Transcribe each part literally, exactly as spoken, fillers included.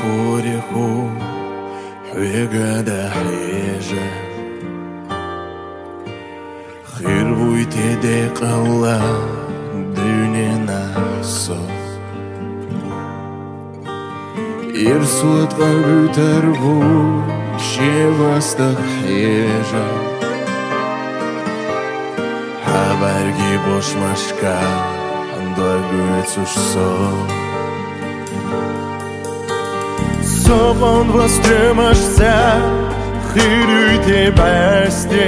خوريخو حويقة حيجة خير بويتي ديق الله دونينا صو يرسوت قلبي تربو شيواستك حيجة حبرگي boş maşka Dojguecuš so Soğan bastırmışsa Хирюйте бәсте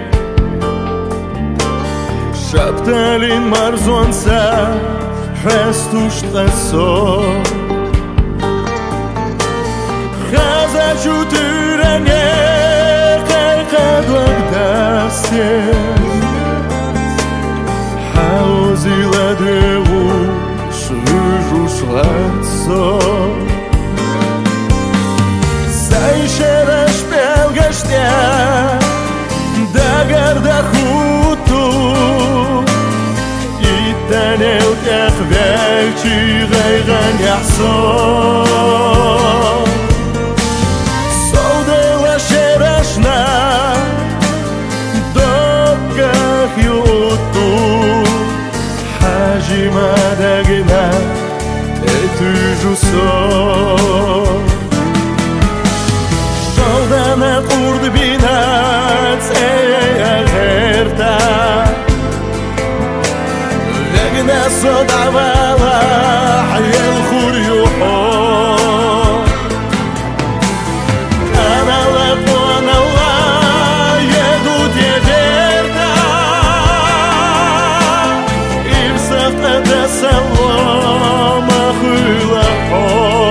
Шапталин марзонса Хестушта со Хазачу түрәне Кайқадлық дасте Хаузила деву Швыжу шлацо Сайшераш пелгаштя Дагарда хуту Итанел тях велчи гайган яхсо Солдела шерашна Доках юту Hajimadaguena Et toujours sor Soldana kurd binat Eya gherta Vegna sodavala Hayel khuriyuho Ana la buona la Yedut yegerta Salam akhula ho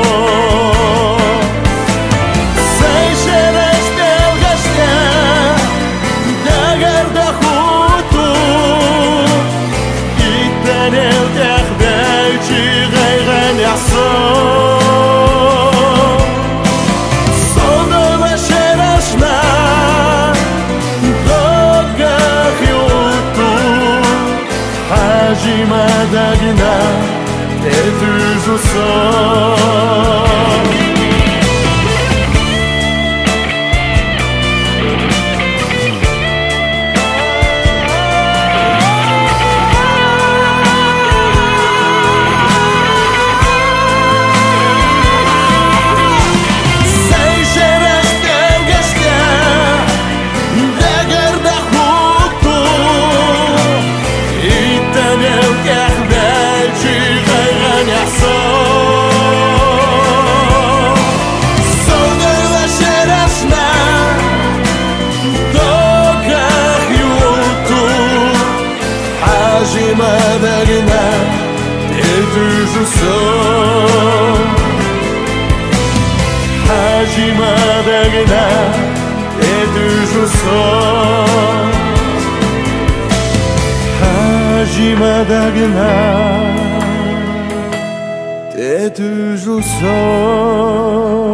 Sayşereş belgaşta Dagarda hutu İtten el tehbelçi gaygan yahso Soldala şeraşna Dogah yutu Hajimadaguena Et toujours sor Sayşereş belgaşta Dagarda hutu İtten el tehbelçi gaygan yahso Soldala şeraşna Dogah yutu Hajimadaguena Et toujours sor Hajimadaguena Et toujours sor Hajimadaguena Et toujours sor